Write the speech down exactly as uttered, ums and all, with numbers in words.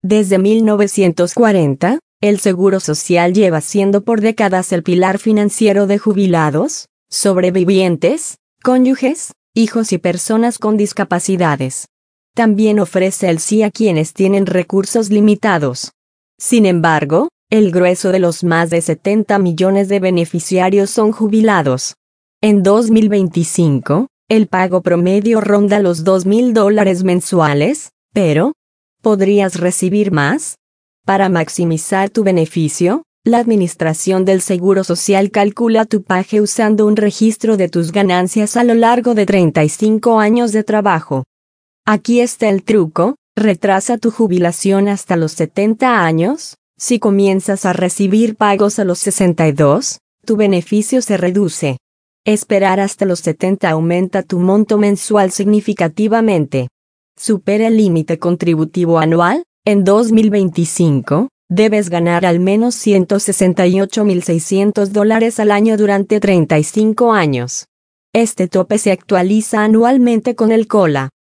Desde mil novecientos cuarenta, el Seguro Social lleva siendo por décadas el pilar financiero de jubilados, sobrevivientes, cónyuges, hijos y personas con discapacidades. También ofrece el S I A a quienes tienen recursos limitados. Sin embargo, el grueso de los más de setenta millones de beneficiarios son jubilados. En dos mil veinticinco, el pago promedio ronda los dos mil dólares mensuales, pero ¿podrías recibir más? Para maximizar tu beneficio, la Administración del Seguro Social calcula tu paje usando un registro de tus ganancias a lo largo de treinta y cinco años de trabajo. Aquí está el truco: retrasa tu jubilación hasta los setenta años. Si comienzas a recibir pagos a los sesenta y dos, tu beneficio se reduce. Esperar hasta los setenta aumenta tu monto mensual significativamente. Supera el límite contributivo anual. En dos mil veinticinco, debes ganar al menos ciento sesenta y ocho mil seiscientos dólares al año durante treinta y cinco años. Este tope se actualiza anualmente con el COLA.